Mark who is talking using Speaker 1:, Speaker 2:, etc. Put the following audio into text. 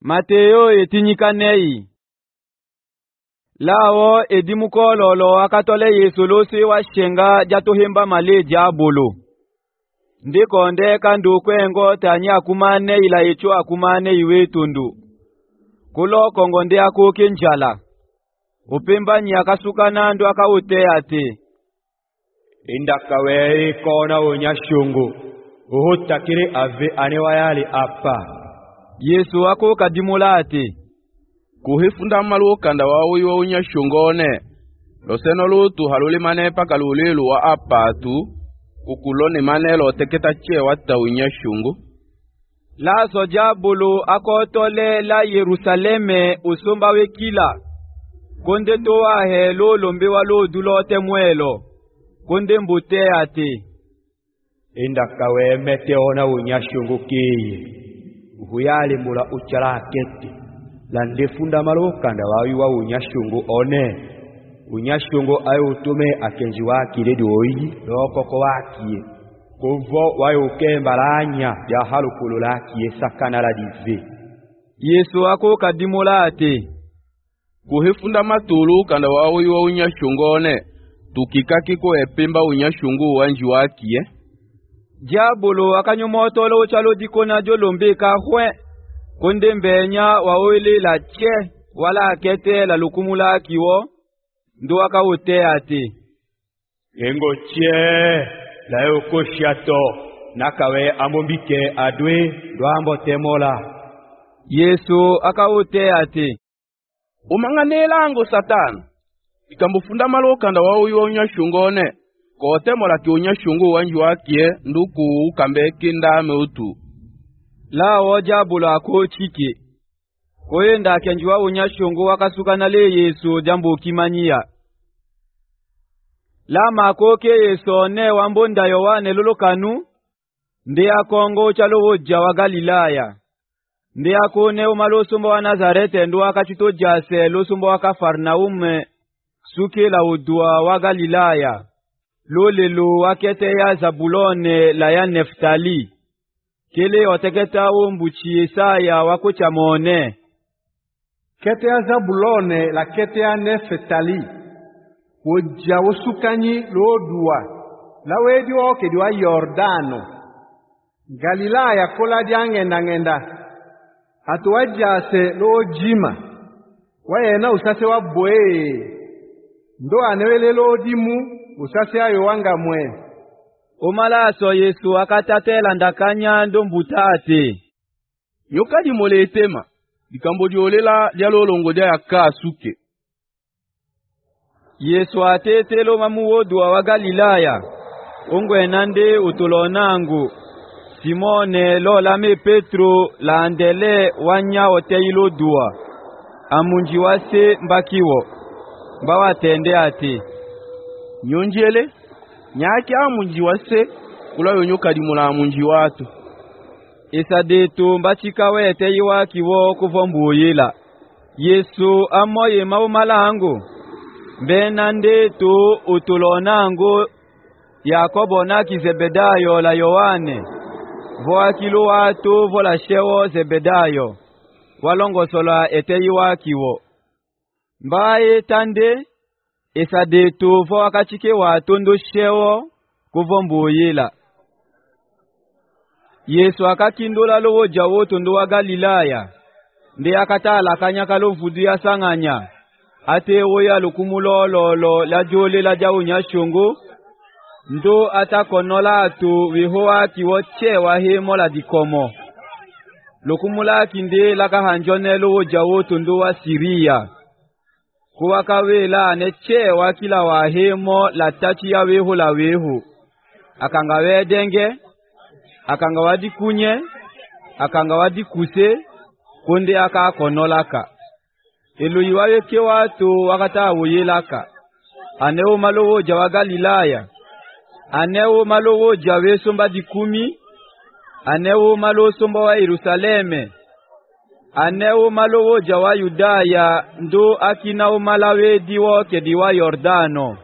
Speaker 1: Mateo etinyikanei. Lao edimukololo akatole Yesu losi wa shenga jatohemba male jabolo. Ndiko ndeka ndukwengo tanya akumane ila icho akumane iwe tundu. Kulo kongo nde akoke njala. Upemba nyakasuka nando akaute ate.
Speaker 2: Indakawe kona unyashungu. Uhutakiri ave anewayali apa.
Speaker 1: Yesu ako kadimula ate.
Speaker 3: Kuhifunda malu kanda wawi wa unyashungone. Loseno lutu haluli mane paka lulilu wa apatu. Kukulone mane lo teketa che wata unyashungu.
Speaker 1: La sojabulu akotole la Yerusaleme usumba wekila. Konde toa helo lombe walo dulote mwelo. Konde mbute ate.
Speaker 2: Indakawe meteona unyashungu kiye. Uhuyali mula uchala keti. Landefunda malokanda wawi wa unyashungu one. Unyashungu ayo utume akenji waki ledu oyi. Lokoko wakie. Kuvo wayo ukemba lanya ya halukulu lakie sakana la dive.
Speaker 1: Yesu ako kadimola ate.
Speaker 3: Kuhifunda matulu kanda wawi wa unyashungu one. Tukikaki ko epimba unyashungu wanji wakie.
Speaker 1: Diabolo akanyomotolo uchalo dikona jolombe kahwe. Konde mbenya waoile la che wala akete la lukumula kiwo. Ndo akaute ate.
Speaker 2: Yengo che la yoko shato nakawe amombike adwe doambo temola.
Speaker 1: Yesu akaute ate.
Speaker 3: Umanganela ango Satan. Ikambufunda malokanda wawi wa unyashungone. Kote mola ki unyashungu wanji wakie nduku ukambe kindame utu.
Speaker 1: La Diabolo ako chike. Koyenda kenjwa unyashungu wakasuka na le Yesu jambo kimanyia. La makoke Yesu ne wambonda Yohane lolokanu. Nde akongo chalo woja wa Galilaya. Nde akone umalosumba wa Nazarete ndo akachito jase losumba wa Kafarnaume. Suke la udua wa Galilaya. Lolelo wakete ya Zabulone la ya Neftali. Kele oteketa umbuchi Yesaya wako chamone.
Speaker 4: Kete ya Zabulone la kete ya Neftali. Wojja wosukanyi lodua. La wedi oke diwa Yordano. Galilaya kola ngenda. Atuwajase lo jima. Wayena usase wa boe. Ndo anewele lo dimu. Usase ayo wanga mwe.
Speaker 1: Omalaso Yesu akatatela ndakanya ndo mbutate.
Speaker 3: Nyokadi mole etema. Dikambo diolela dialolongo dia yakasuke.
Speaker 1: Yesu atetelo mamuwodwa wa Galilaya. Ongwe nande utulonangu. Simone lolame Petro la andele wanya oteilo dua. Amunji wase mbakiwo. Mbawa tende ate.
Speaker 3: Nyonjele, nyaki amunji wase, kula yonyoka dimula amunji watu.
Speaker 1: Isa detu mbachika wete iwa kiwo kuvombu yila. Yesu amoye maumalangu. Benande tu utulonangu Yakobo naki Zebedayo la Yohane. Voa kilo watu vola shewo Zebedayo. Walongo sola ete iwa kiwo. Mbaye tande. Isa detu vo akachike watu ndo shewo kuvombu yila. Yesu akakindula lowo jawoto ndo wa Galilaya. Nde akatala kanyaka lovudu ya sanganya. Ate oya lukumulololo la jole la jaunya shungu. Ndo atakonola atu wihoa kiwoche wa hemo la dikomo. Lukumula kinde la kahanjone lowo jawoto ndo wa Siria. Kuwakawela neche wa kila wa hemo la tachi ya wehu la wehu. Akangawe denge. Akangawadi kunye. Akangawadi kuse. Kunde aka konolaka. Elu iwawe ke watu wakata awuyelaka. Aneo malowo jawa Galilaya. Aneo malowo jawe somba dikumi. Aneo malo somba wa Yerusaleme. Aneo malowo jawa Yudaya ndo akina umalawe diwo ke diwa Yordano.